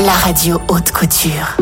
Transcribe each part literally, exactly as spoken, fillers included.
la radio haute couture.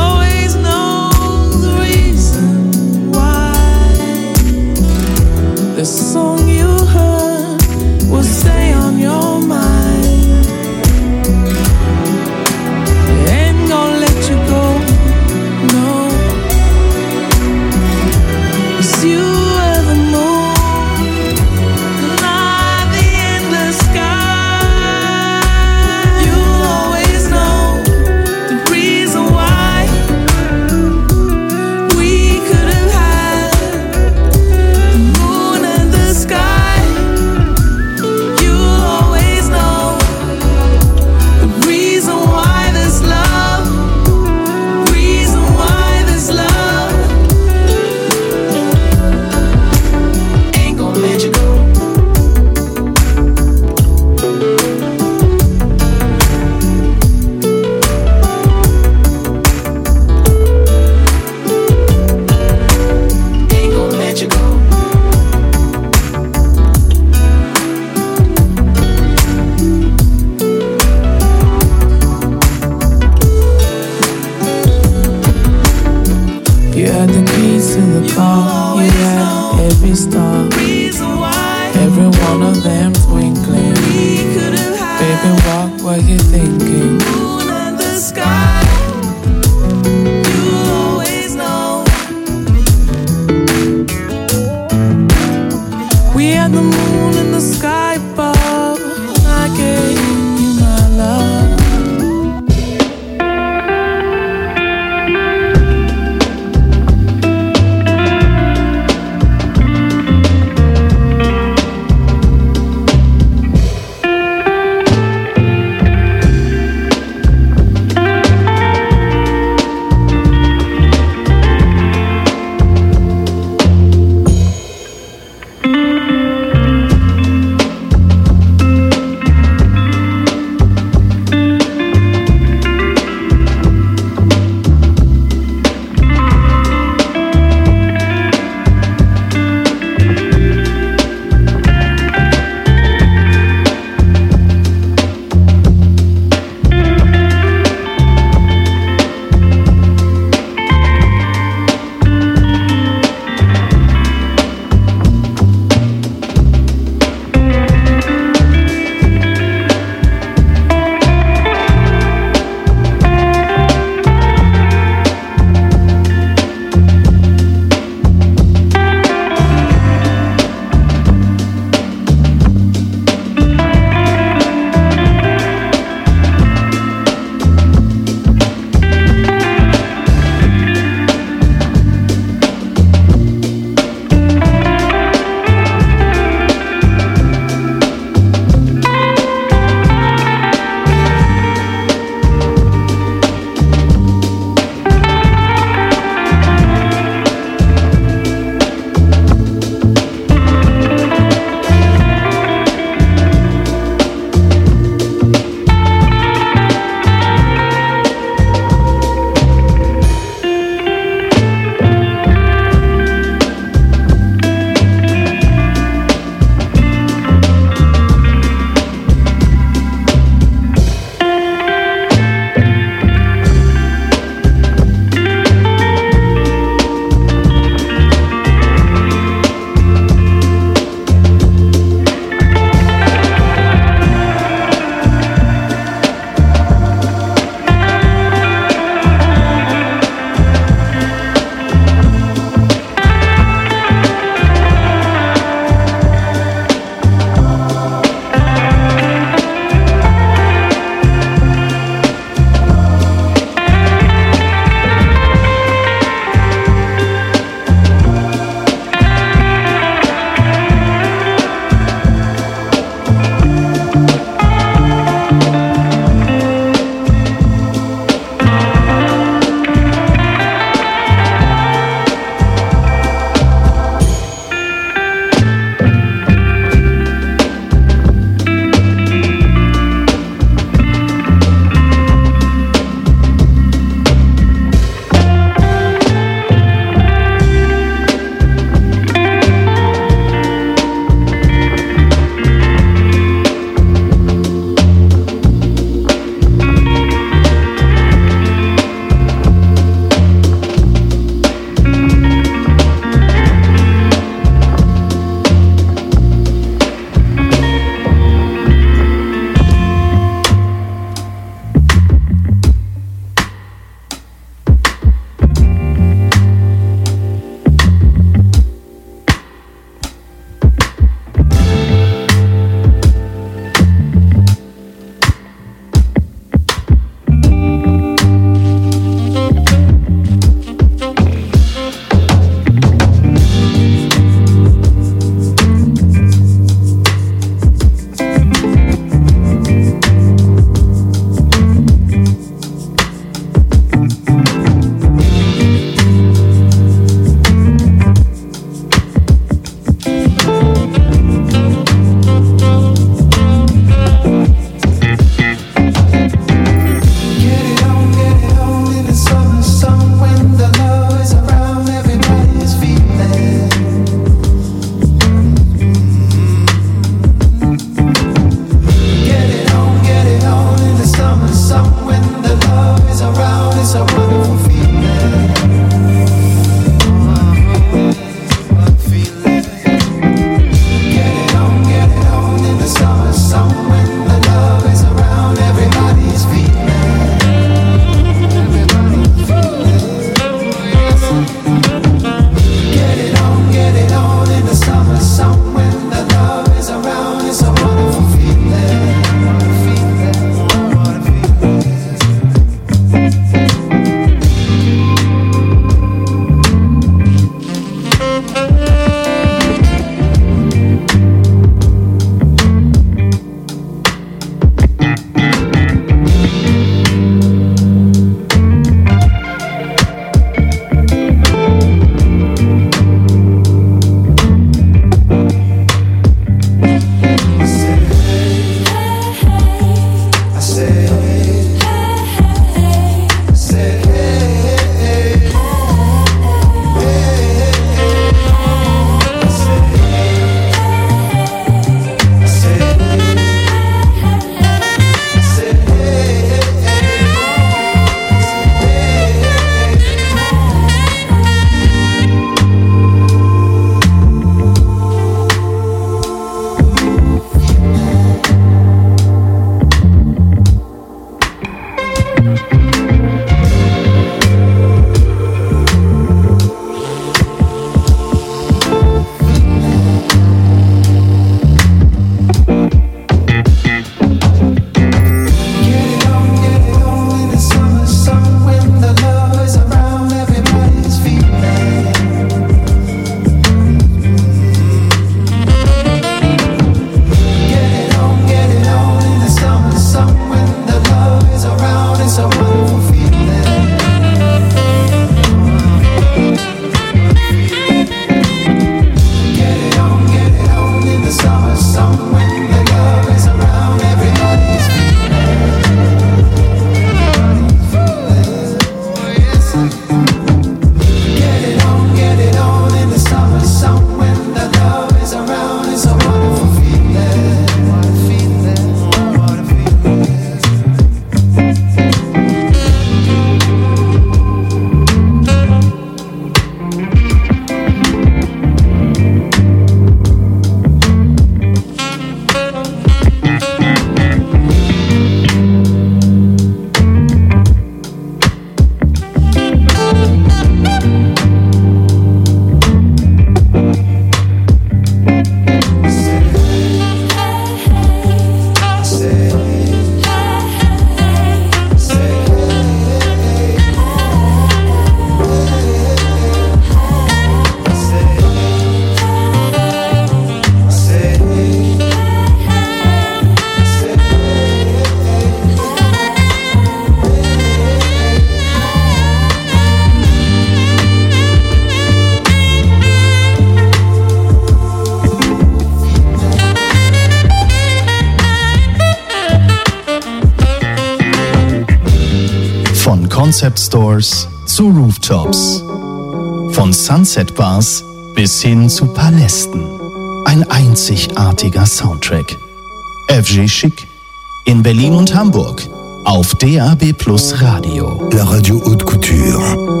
Concept Stores zu Rooftops. Von Sunset Bars bis hin zu Palästen. Ein einzigartiger Soundtrack. F G Chic in Berlin und Hamburg auf D A B Plus Radio. La Radio Haute Couture.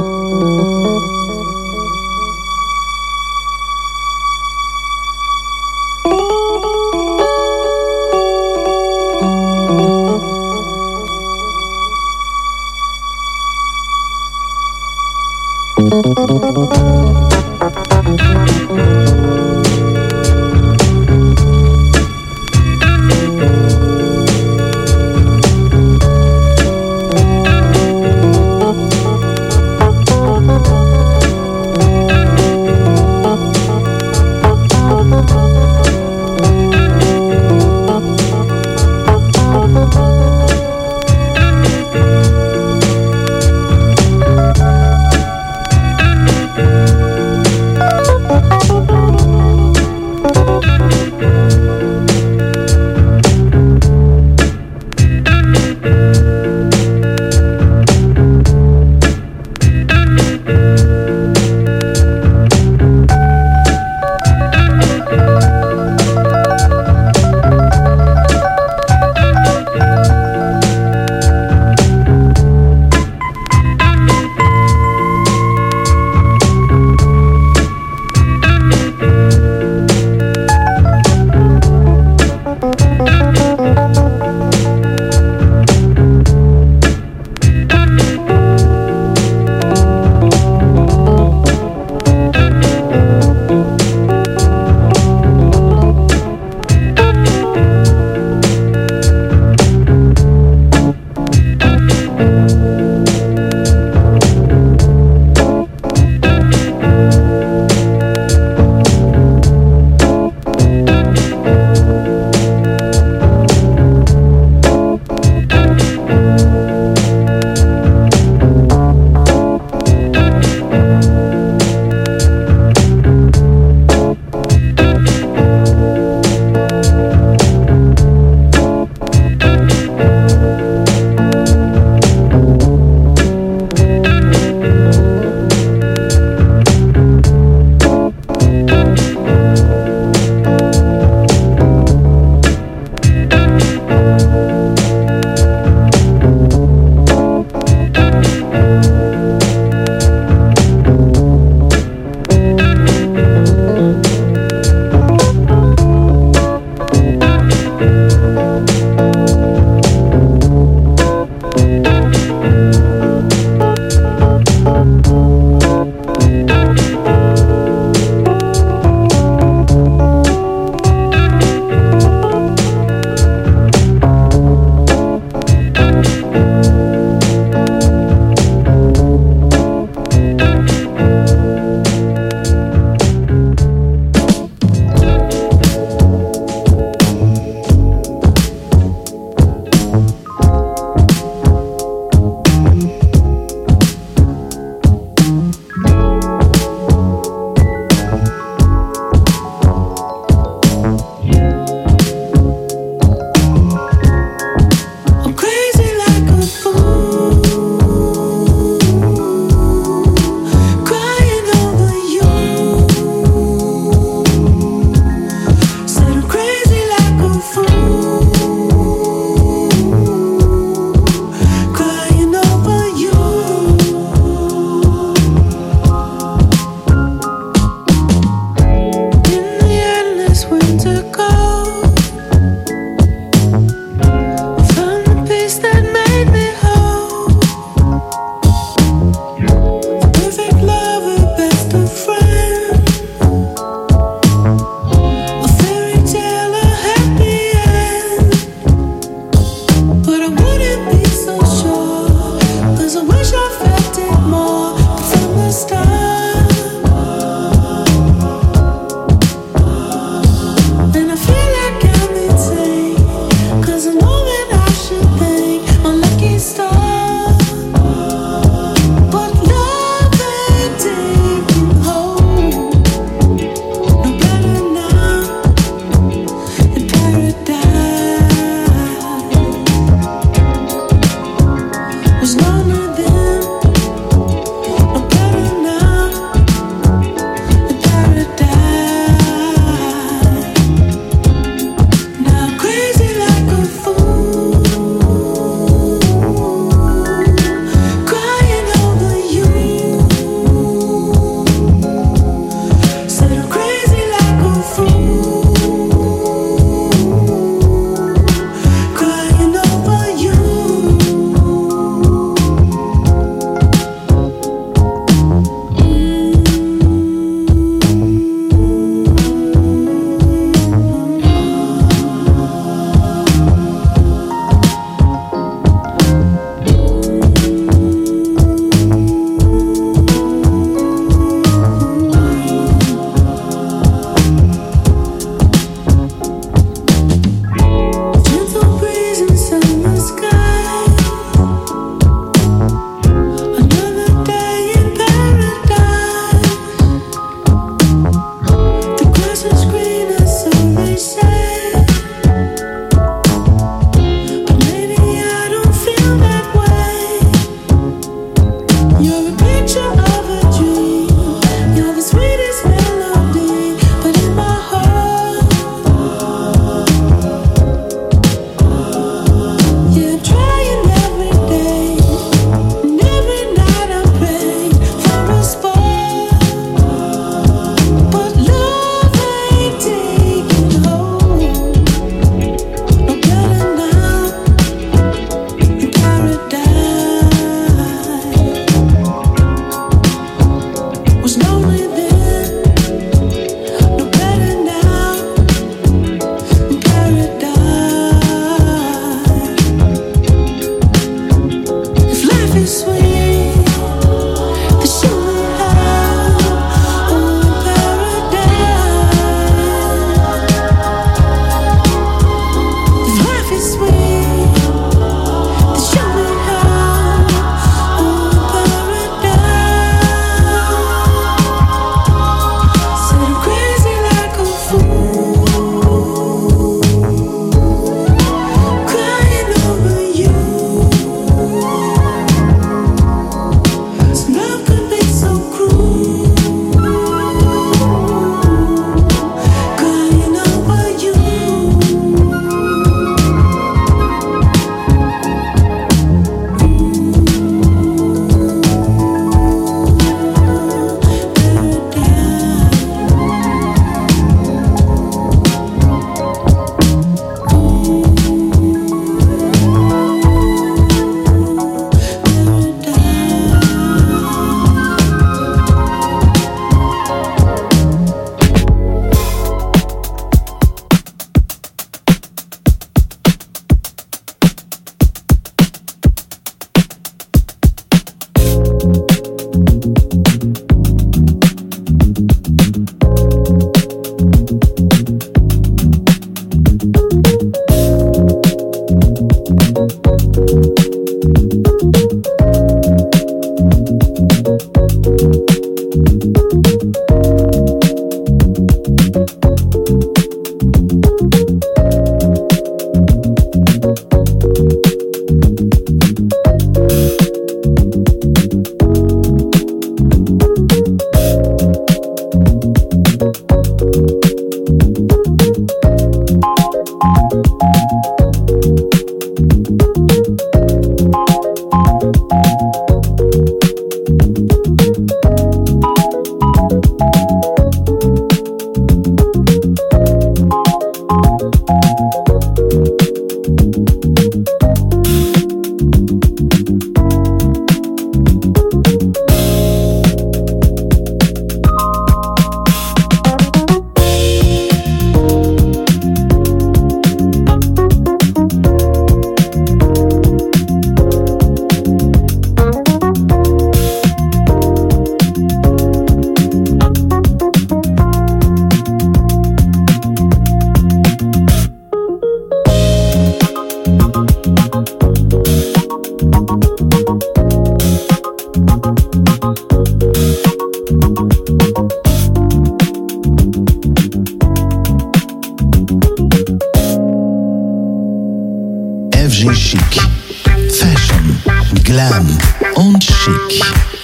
Glam und Chic.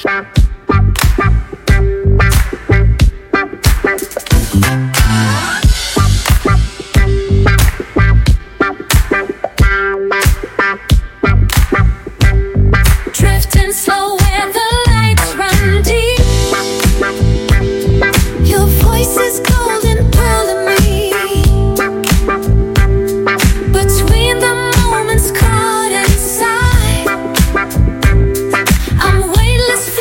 Drifting slow where the lights run deep. Your voice is golden, pulling me between the moments caught inside. I'm weightless.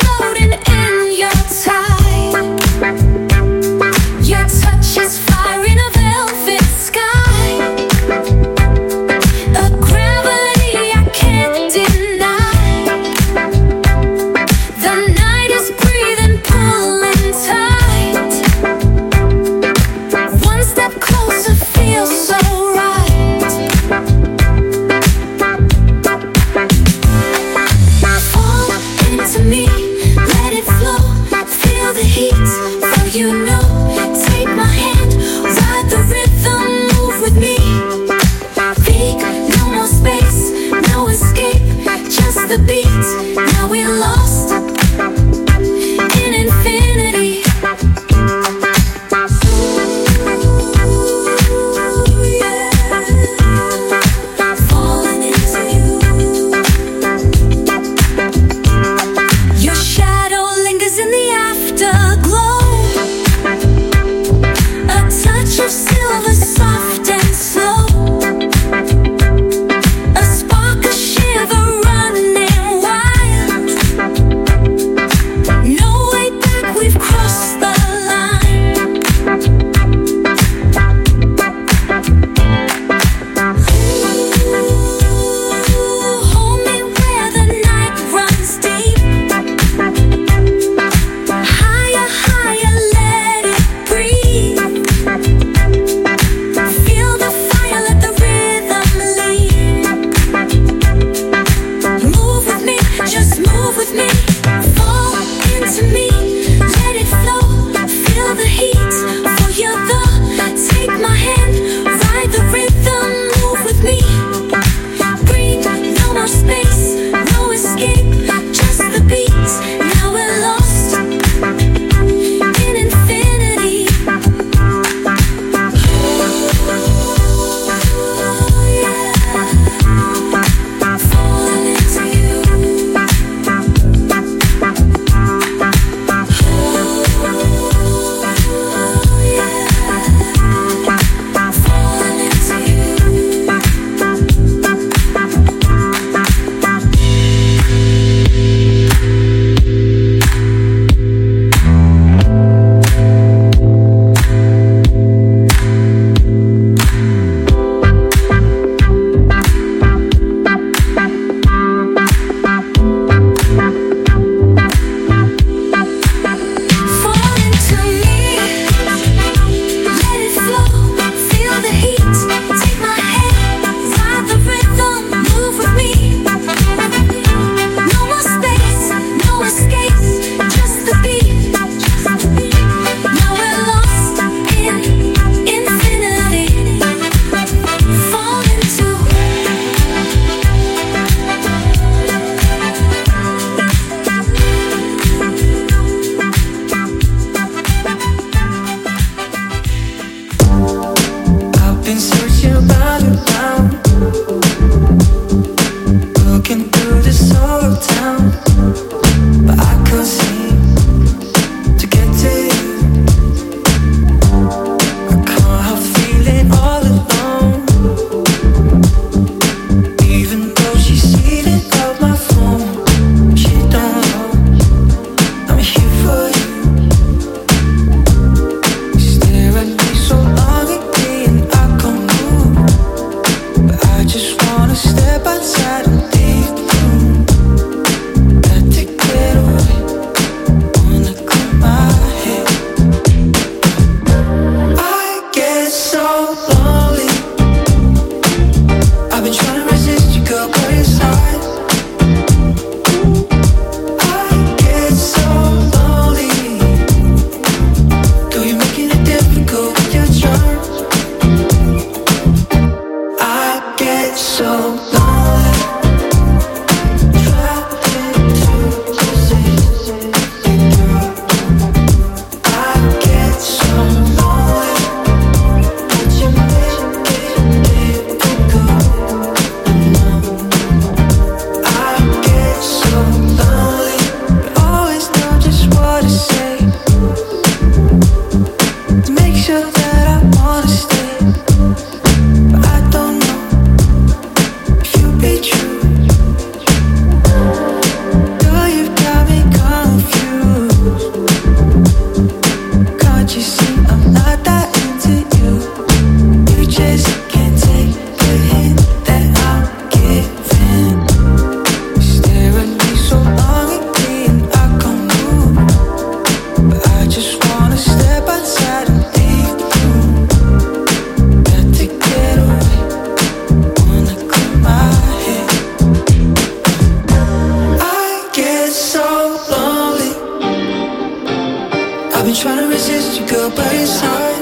I've been trying to resist you, girl, but it's hard.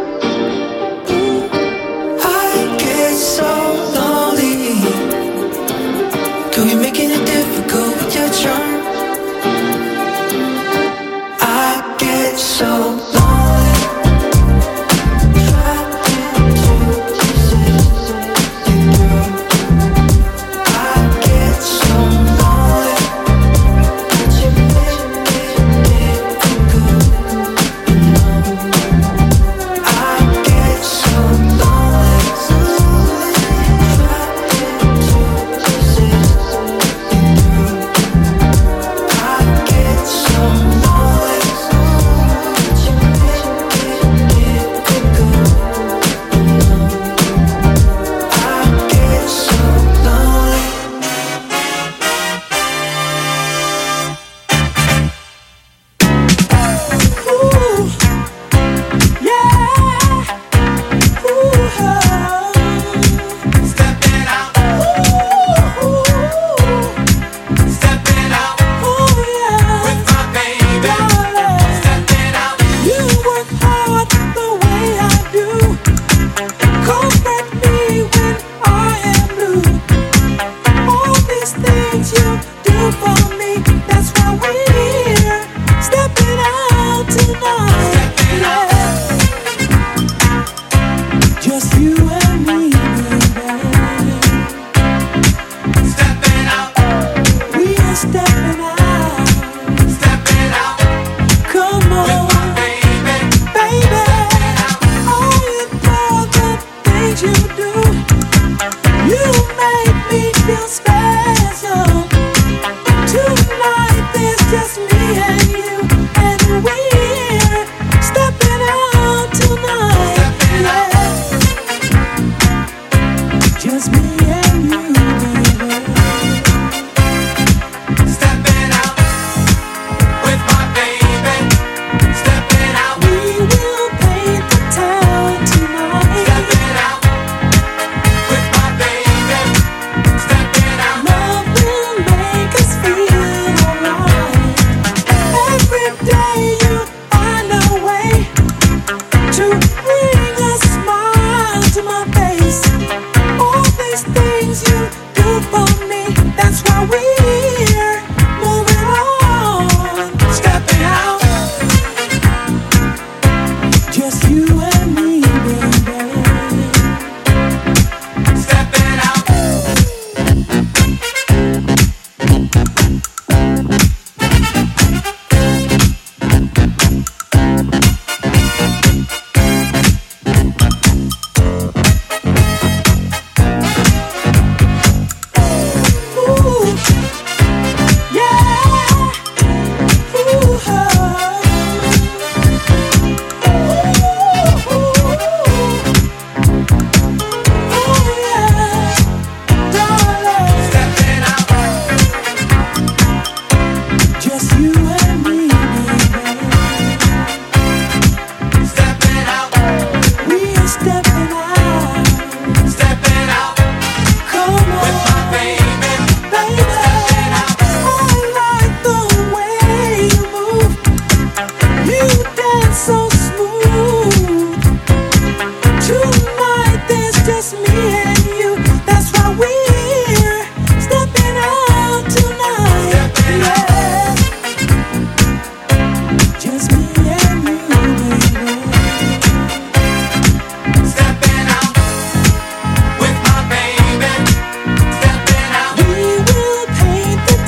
I get so lonely. Girl, you're making it difficult with your charm. I get so lonely.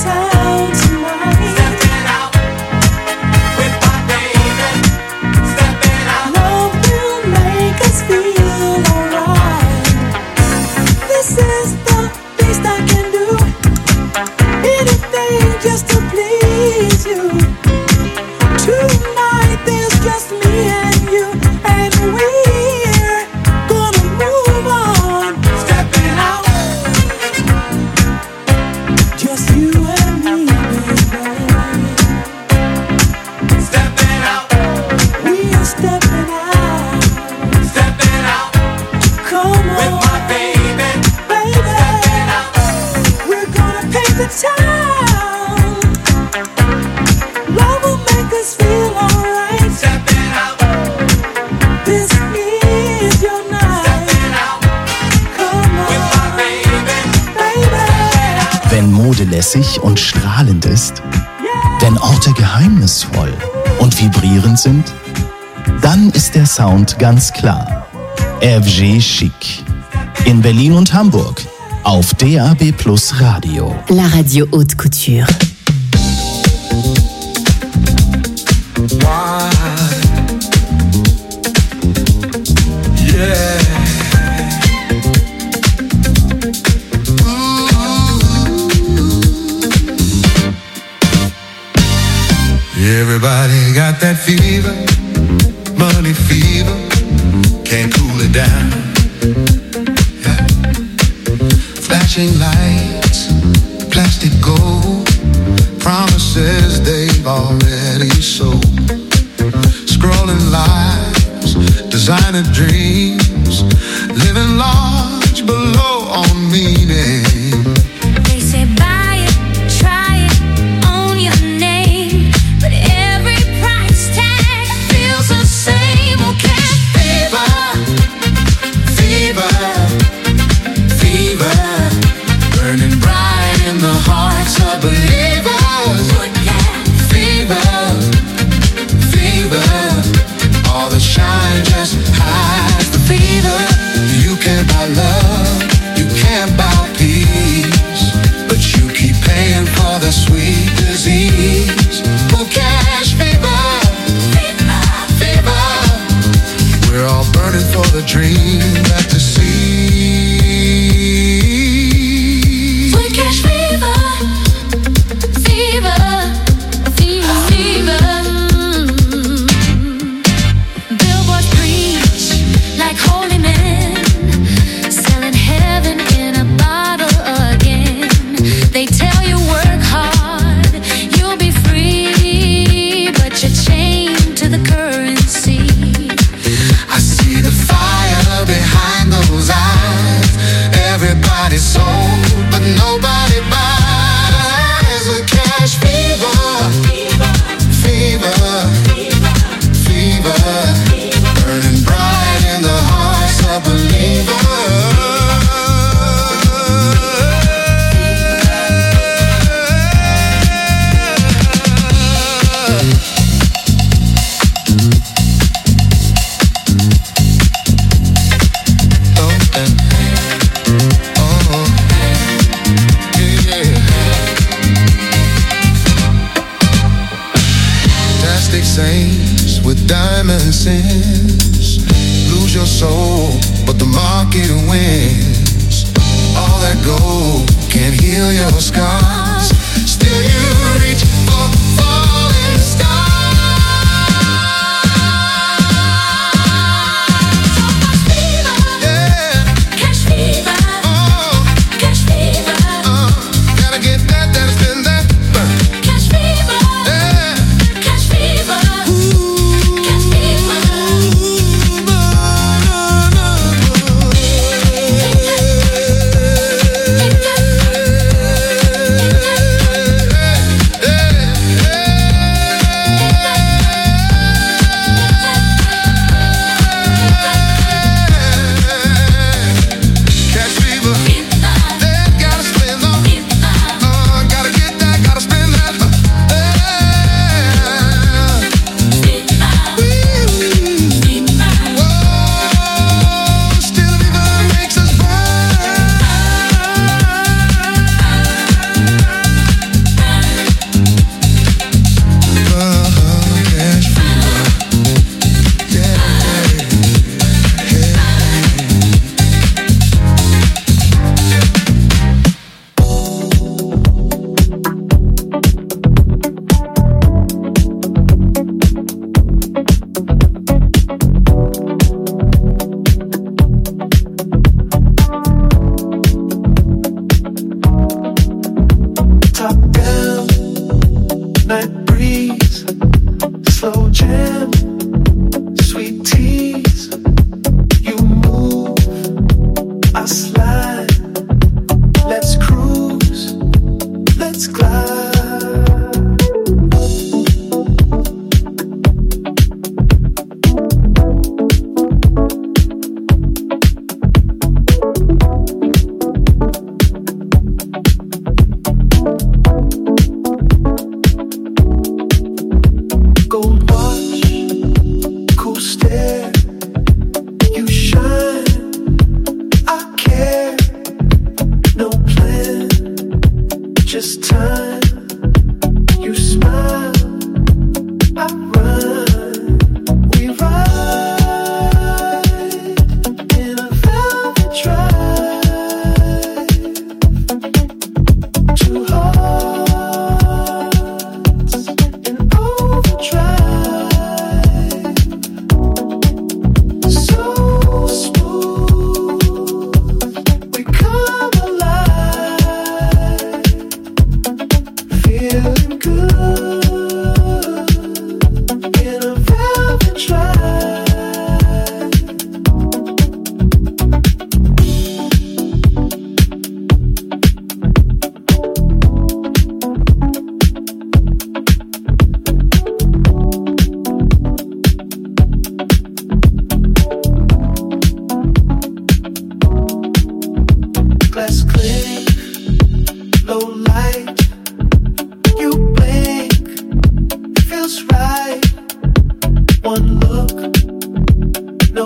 Step zuverlässig und strahlend ist? Wenn Orte geheimnisvoll und vibrierend sind? Dann ist der Sound ganz klar. F G Chic. In Berlin und Hamburg. Auf D A B Plus Radio. La radio haute couture. Why? Yeah. Everybody got that fever, money fever, can't cool it down. Yeah. Flashing lights, plastic gold, promises they've already sold. Scrolling lives, designer dreams, living large below on meaning. They say buy it, try it, own your name, but every price tag feels the same. Okay, Fever, fever, fever, burning bright in the hearts of believers. Fever, fever, all the shine just hides the fever. You can't buy love, you can't buy peace, but you keep paying for the sweet disease. Oh, cash fever, fever, fever. We're all burning for the dream that deceives. sweet cash fever, fever, fever, fever. Billboards preach like holy men, selling heaven in a bottle again. They tell you work hard, you'll be free, but you're chained to the currency. I see the fire behind those eyes. Everybody's sold, but nobody buys. A cash fever, fever, fever, burning bright in the hearts of believers. Saints with diamond sins, lose your soul, but the market wins. All that gold can't heal your scars. Still you reach for falling stars. Yeah. Cash fever, Oh, cash fever, uh, gotta get that, gotta spend that. cash fever, Yeah. cash fever, cash fever. Cash fever, that gotta spend on. Uh, gotta get that, gotta spend that. Whoa, still fever makes us burn. Uh-huh, cash fever. Yeah, yeah, yeah. Top down, night breeze, slow jam, sweet tease. You move, I slide. Let's cruise, let's glide.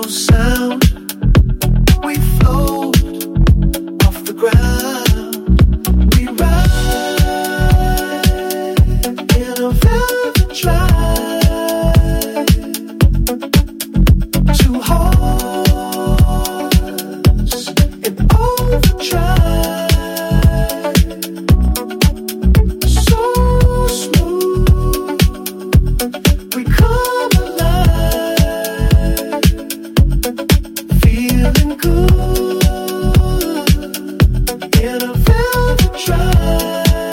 sound. We float off the ground. We ride in a velvet drive. Two hearts in overdrive. So smooth, we come alive. Feeling good in a velvet drive.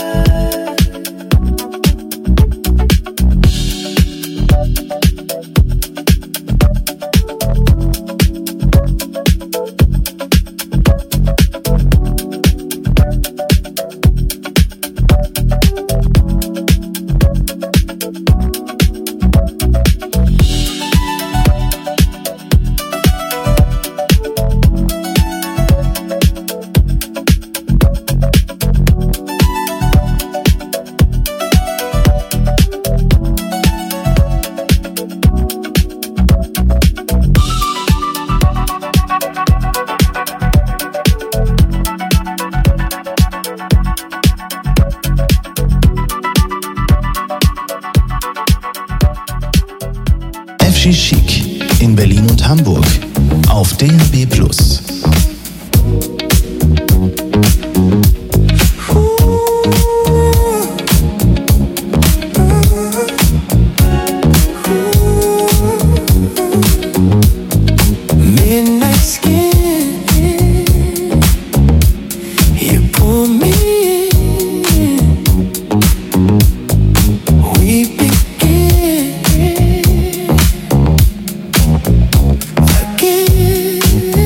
F G Chic in Berlin und Hamburg auf D A B Plus. Midnight skin, you pull me in. We begin again.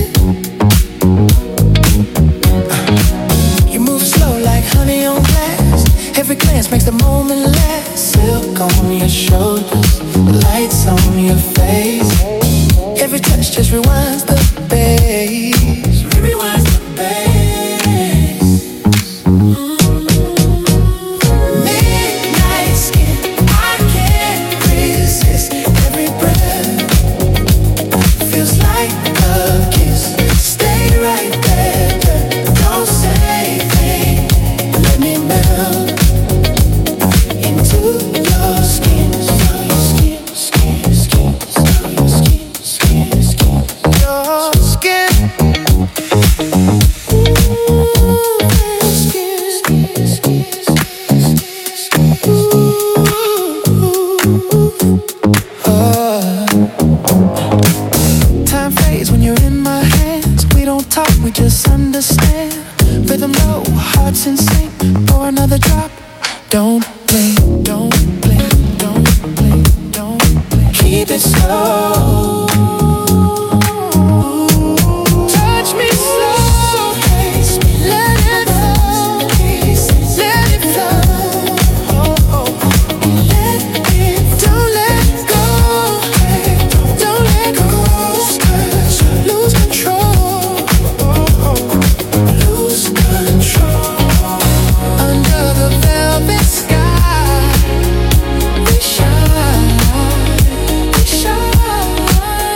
You move slow like honey on glass. Every glance makes the moment last. Silk on your shoulders, lights on your face. Every touch just rewinds the bass. Rewinds the bass. Midnight skin, I can't resist. Every breath feels like a kiss. Stay right there, girl. Don't say a thing. Let me melt into your skin. Your skin, skin, skin, your skin, skin, skin. Your skin. Ooh, skin, skin, skin, skin. Ooh, uh. Time fades when you're in my hands. We don't talk, we just understand. Rhythm low, hearts in sync. Pour another drop. Don't blink, don't blink, don't blink, don't blink. Keep it slow. Touch me slow. Let it flow. Let it flow. Let it, don't let go. Don't let go. Lose control. Lose control. Under the velvet sky, we shine, we shine.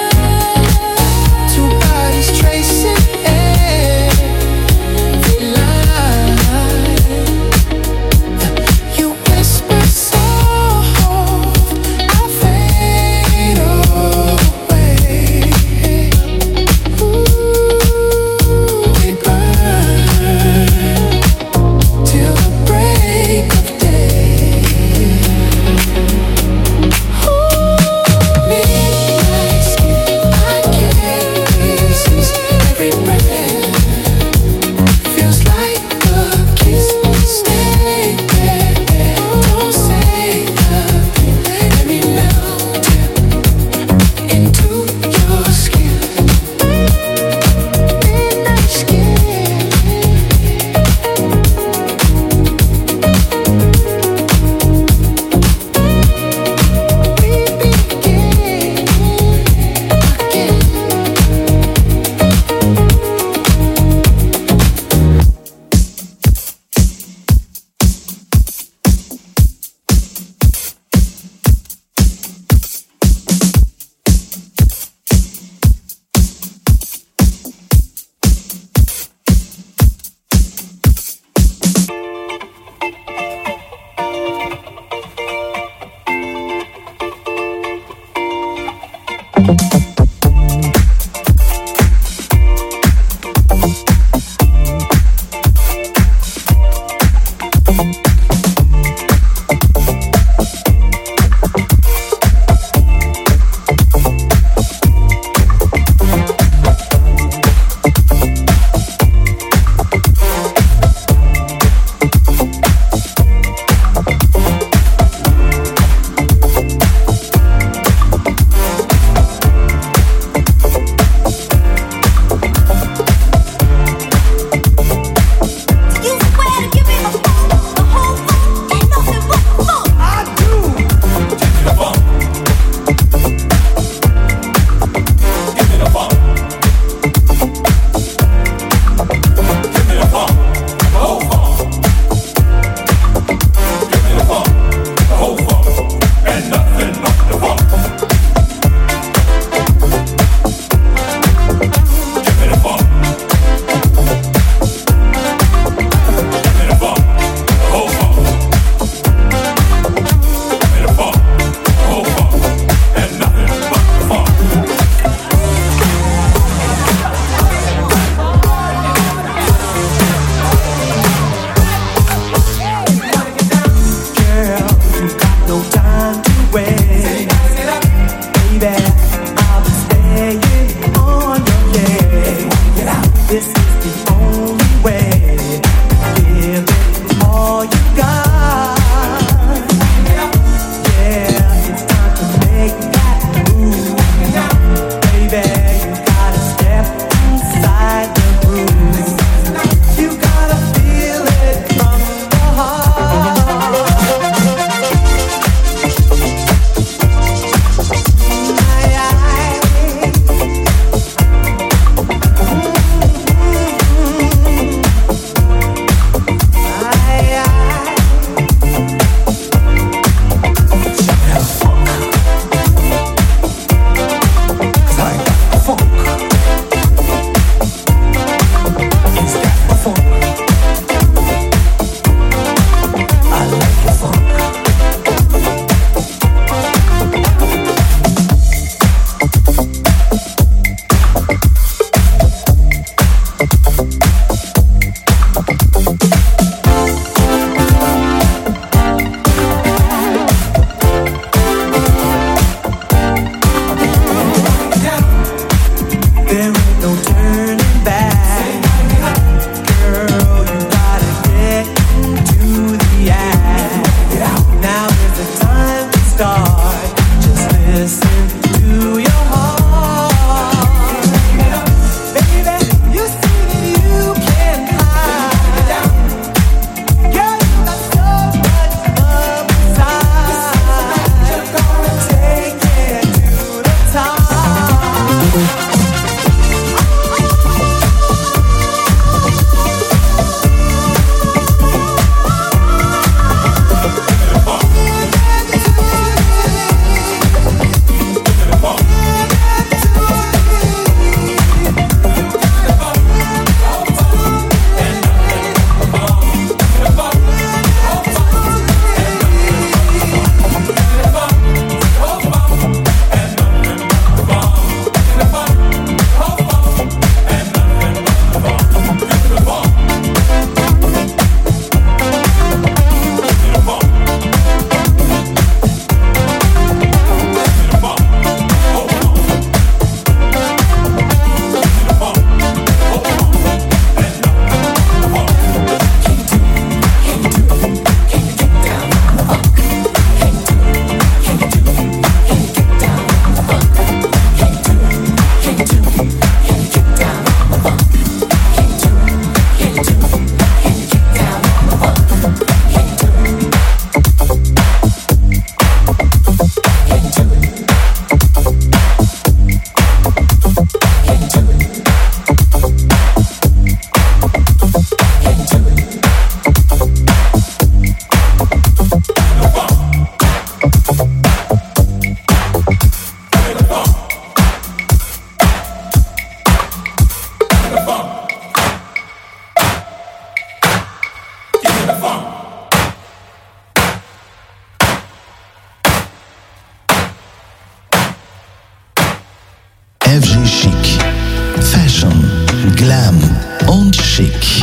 F G Chic. Fashion, Glam und Chic.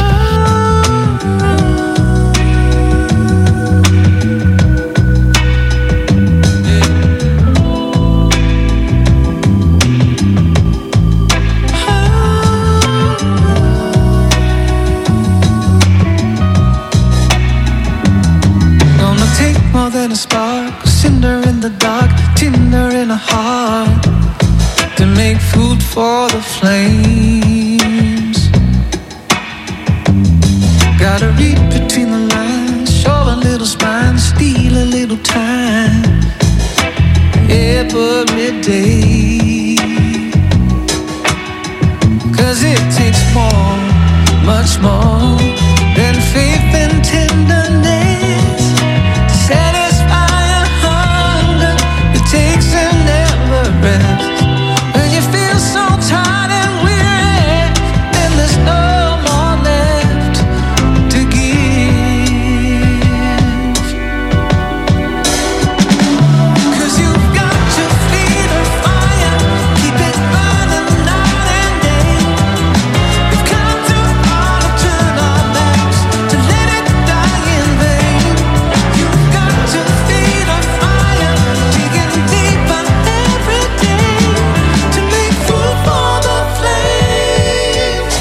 More than a spark, a cinder in the dark, tinder in a heart, to make food for the flames. Gotta read between the lines, show a little spine, steal a little time every day. Cause it takes more, much more than faith and tenderness. Satisfy a hunger, it takes and never rests. When you feel so tired and weary, then there's no more left to give. Cause you've got to feed a fire, keep it burning night and day. We've come too far to turn our backs, to let it die in vain. You've got to feed a fire, digging deeper every day, to make food for the flames.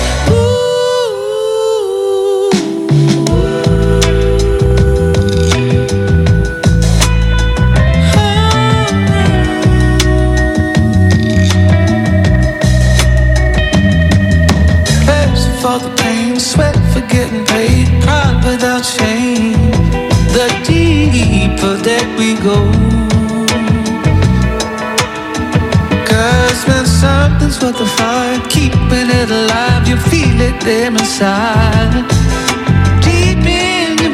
Passion for the pain, sweat for getting paid, pride without shame. The deeper that we go, cause when something's worth the fight, keeping it alive, you feel it there inside, deep in your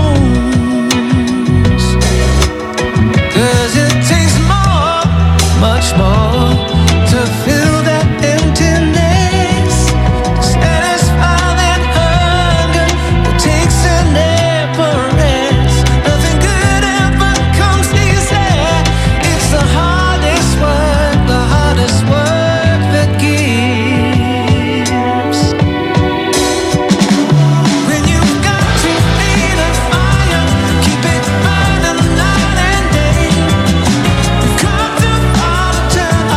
bones. Cause it takes more, much more, to fill that emptiness, satisfy that hunger, it takes and never ends. Nothing good ever comes easy, it's the hardest work, the hardest work that gives. When you've got to feed a fire, keep it burning night and day. We've come too far to turn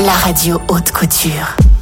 la radio haute couture.